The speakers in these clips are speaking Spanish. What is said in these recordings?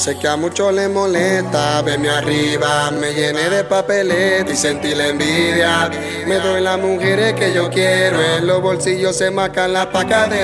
Sé que a muchos les molesta verme arriba, me llené de papeleta y sentí la envidia. Me doy las mujeres que yo quiero, en los bolsillos se marcan las pacas de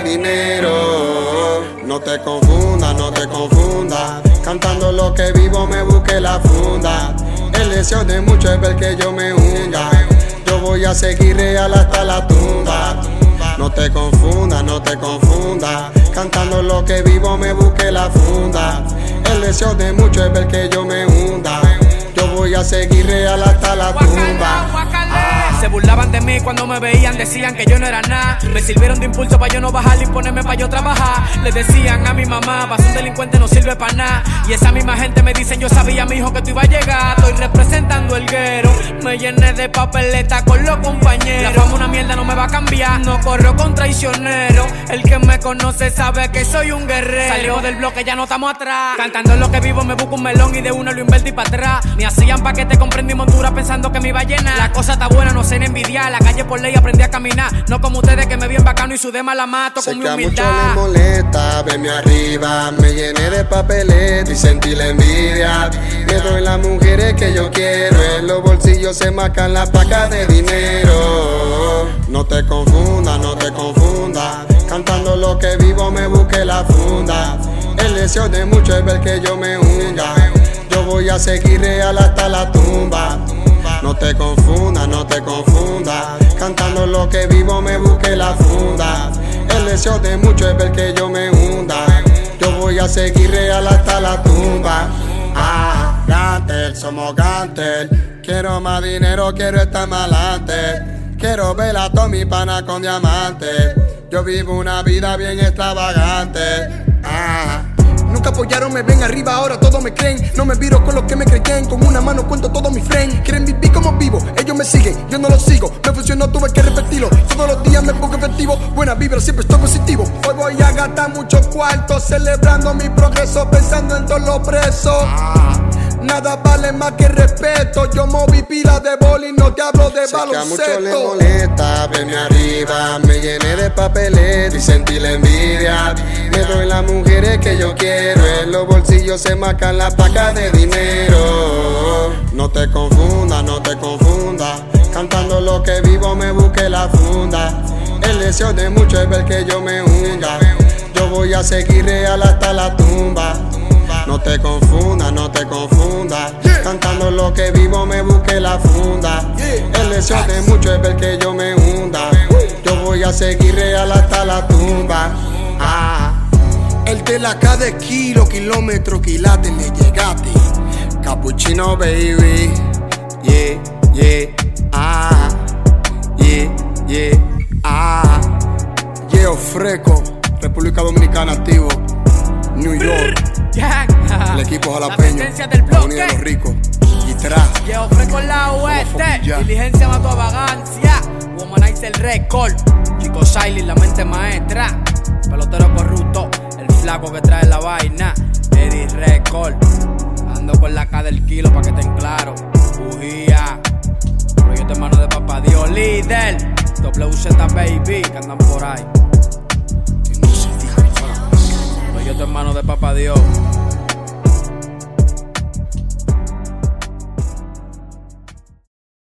dinero. No te confundas, no te confundas, cantando lo que vivo me busqué la funda. El deseo de muchos es ver que yo me hunda, yo voy a seguir real hasta la tumba. No te confundas, no te confundas, cantando lo que vivo me busqué la funda. El deseo de muchos es ver que yo me hunda, yo voy a seguir real hasta la tumba. Se burlaban de mí cuando me veían, decían que yo no era nada. Me sirvieron de impulso para yo no bajar y ponerme para yo trabajar. Les decían a mi mamá, vas un delincuente no sirve para nada. Y esa misma gente me dicen, yo sabía mi hijo que tú ibas a llegar. Estoy representando el guero, me llené de papeleta con los compañeros. La fama una mierda no me va a cambiar, no corro con traicioneros. El que me conoce sabe que soy un guerrero. Salimos del bloque, ya no estamos atrás. Cantando lo que vivo me busco un melón y de uno lo invertí para atrás. Me hacían paquete, comprendí montura pensando que me iba a llenar. La cosa está buena, no sé envidiar, la calle por ley aprendí a caminar. No como ustedes que me bien bacano y sudé mala mato con mi humildad. Sé que a muchos les molesta verme arriba, me llené de papeleta y sentí la envidia. Me doy las mujeres que yo quiero, en los bolsillos se marcan las pacas de dinero. No te confundas, no te confundas, cantando lo que vivo me busqué la funda. El deseo de muchos es ver que yo me hunda, yo voy a seguir real hasta la tumba. No te confundas, no te confundas, cantando lo que vivo me busqué la funda. El deseo de muchos es ver que yo me hunda, yo voy a seguir real hasta la tumba. Gantel, somos Gantel, quiero más dinero, quiero estar más adelante. Quiero ver a todos mis panas con diamantes, yo vivo una vida bien extravagante. Nunca apoyaron, me ven arriba, ahora todos me creen. No me viro con los que me creen, con una mano cuento todos mis friends. Quieren vivir como vivo, ellos me siguen, yo no los sigo. Me funcionó, tuve que repetirlo, todos los días me pongo efectivo. Buena vibra, siempre estoy positivo. Hoy voy a gastar muchos cuartos, celebrando mi progreso, pensando en todos los presos. Nada vale más que respeto, yo moví pila de boli, no te hablo de baloncesto. Sé que a muchos les molesta verme arriba, me llené de papeleta y sentí la envidia. Me doy las mujeres que yo quiero, en los bolsillos se marcan las pacas de dinero. No te confundas, no te confundas, cantando lo que vivo me busqué la funda. El deseo de muchos es ver que yo me hunda, yo voy a seguir real hasta la tumba. No te confundas, no te confundas, cantando lo que vivo me busqué la funda. El deseo de muchos es ver que yo me hunda, yo voy a seguir real hasta la tumba. El de la K de kilo, kilómetro, quilates, le llegaste. Cappuccino baby, yeah, yeah, yeah, yeah, Yeo Freco, República Dominicana activo, New York. El equipo jalapeño, la unidad de los ricos. Y traje. Yeo Freco en la oeste, diligencia mató a vagancia. Womanizer Record, Chico Siley, la mente maestra. Pelotero corrupto, el flaco que trae la vaina. Eddie Record, ando con la K del kilo pa' que estén claros. Bujía, proyecto hermano de Papá Dios, líder. WZ Baby, que andan por ahí. Proyecto hermano de Papá Dios.